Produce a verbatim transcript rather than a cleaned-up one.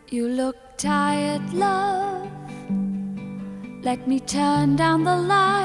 You look tired, love. Let me turn down the light.